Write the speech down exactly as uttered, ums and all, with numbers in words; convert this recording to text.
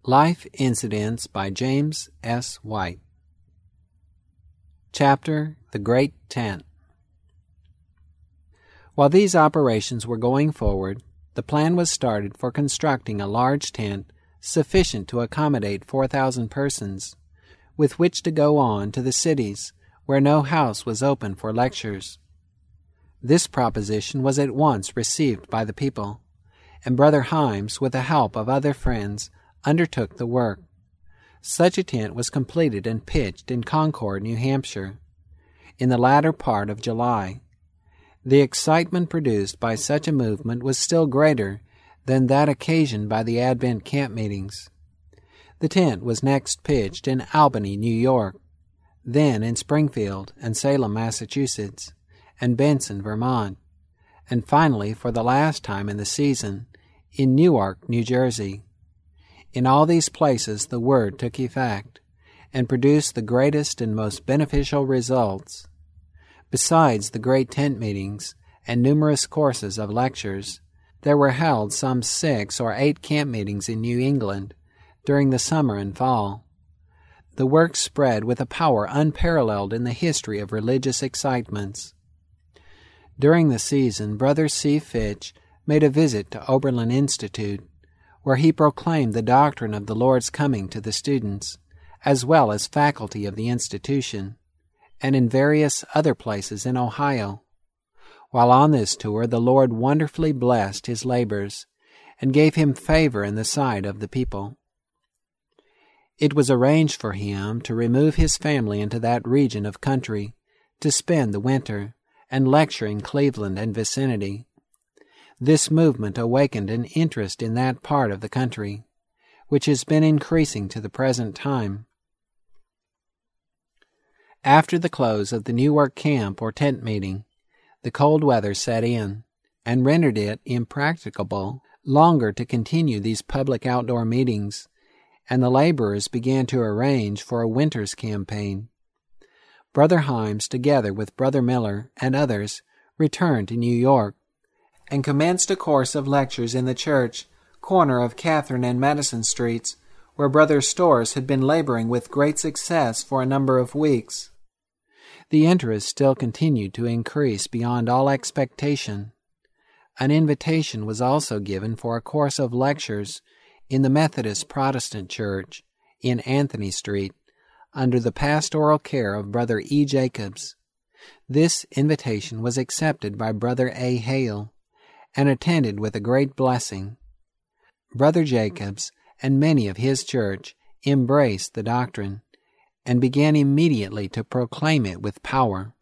Life Incidents by James S. White. Chapter The Great Tent. While these operations were going forward, the plan was started for constructing a large tent sufficient to accommodate four thousand persons, with which to go on to the cities where no house was open for lectures. This proposition was at once received by the people, and Brother Himes, with the help of other friends, undertook the work. Such a tent was completed and pitched in Concord, New Hampshire, in the latter part of July. The excitement produced by such a movement was still greater than that occasioned by the Advent camp meetings. The tent was next pitched in Albany, New York, then in Springfield and Salem, Massachusetts, and Benson, Vermont, and finally, for the last time in the season, in Newark, New Jersey. In all these places the word took effect, and produced the greatest and most beneficial results. Besides the great tent meetings and numerous courses of lectures, there were held some six or eight camp meetings in New England during the summer and fall. The work spread with a power unparalleled in the history of religious excitements. During the season, Brother C. Fitch made a visit to Oberlin Institute, where he proclaimed the doctrine of the Lord's coming to the students, as well as faculty of the institution, and in various other places in Ohio. While on this tour, the Lord wonderfully blessed his labors, and gave him favor in the sight of the people. It was arranged for him to remove his family into that region of country, to spend the winter, and lecture in Cleveland and vicinity. This movement awakened an interest in that part of the country, which has been increasing to the present time. After the close of the Newark camp or tent meeting, the cold weather set in, and rendered it impracticable longer to continue these public outdoor meetings, and the laborers began to arrange for a winter's campaign. Brother Himes, together with Brother Miller and others, returned to New York, and commenced a course of lectures in the church, corner of Catherine and Madison Streets, where Brother Storrs had been laboring with great success for a number of weeks. The interest still continued to increase beyond all expectation. An invitation was also given for a course of lectures in the Methodist Protestant Church in Anthony Street, under the pastoral care of Brother E. Jacobs. This invitation was accepted by Brother A. Hale, and attended with a great blessing. Brother Jacobs and many of his church embraced the doctrine, and began immediately to proclaim it with power.